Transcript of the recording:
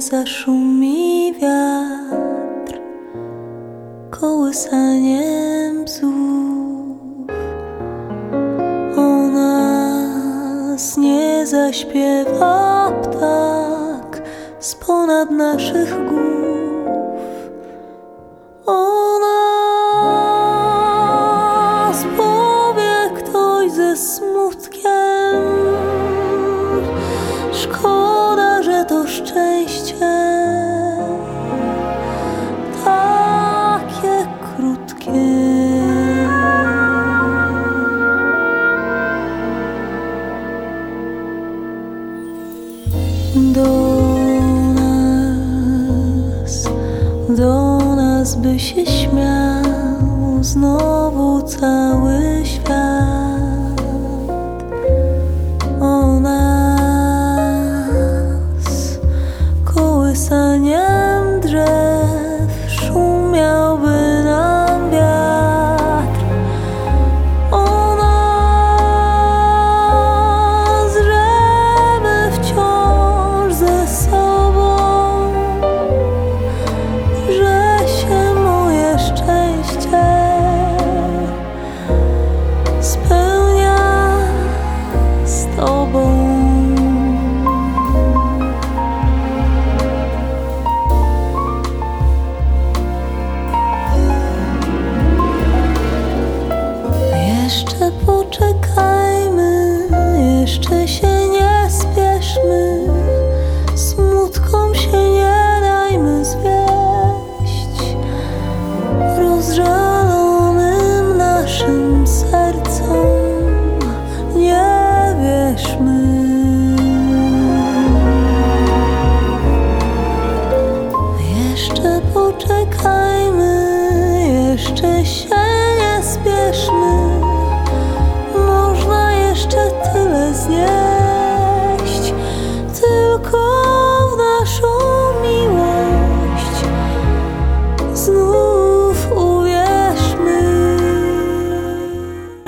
zaszumi wiatr kołysaniem bzów, o nas nie zaśpiewa ptak z ponad naszych głów, o nas powie ktoś ze smutkiem. Szkoda, że to szczęście takie krótkie. Do nas by się śmiał znowu cały świat, o nas kołysaniem drzew szumiałby nam wiatr, o nas, że my wciąż ze sobą, że się moje szczęście spełnia z Tobą. Jeszcze poczekajmy, jeszcze się nie spieszmy, smutkom się nie dajmy zwieść, rozżalonym naszym sercom nie wierzmy. Jeszcze poczekajmy, jeszcze się nie spieszmy, można jeszcze tyle znieść.